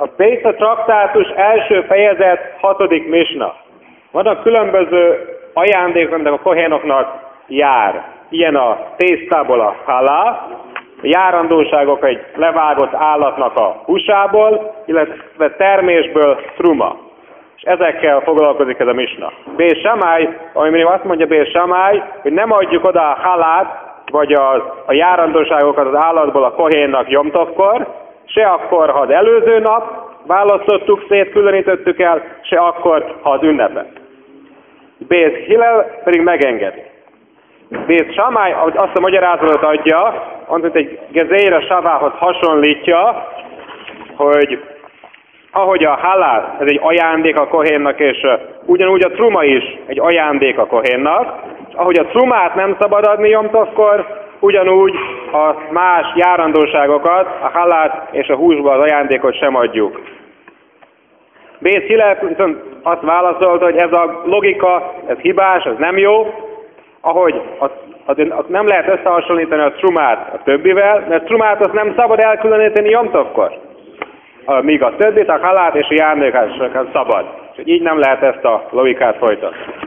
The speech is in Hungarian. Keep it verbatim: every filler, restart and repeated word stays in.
A Péter traktátus első fejezet hatodik misna. Vannak különböző ajándékok, amit a kohénoknak jár. Ilyen a tésztából a halá, a járandóságok egy levágott állatnak a húsából, illetve termésből truma. És ezekkel foglalkozik ez a misna. Bér Samály, ami még azt mondja Bér Samály, hogy nem adjuk oda a halát, vagy az, a járandóságokat az állatból a kohénnak jomtovkor, se akkor, ha az előző nap választottuk szét, különítettük el, se akkor, ha az ünnepet. Bér Hillel pedig megengedi. Bér Samály azt a magyarázatot adja, amit egy gezéra savához hasonlítja, hogy ahogy a halál, ez egy ajándék a kohénnak, és uh, ugyanúgy a truma is egy ajándék a kohénnak, és ahogy a trumát nem szabad adni jomtovkor, ugyanúgy a más járandóságokat, a halát és a húsba az ajándékot sem adjuk. Bér Hillel viszont azt válaszolta, hogy ez a logika, ez hibás, ez nem jó, ahogy az, az, az nem lehet összehasonlítani a trumát a többivel, mert trumát azt nem szabad elkülöníteni jomtovkor. Míg a többit, a halát és a járandóságokat szabad. És így nem lehet ezt a logikát folytatni.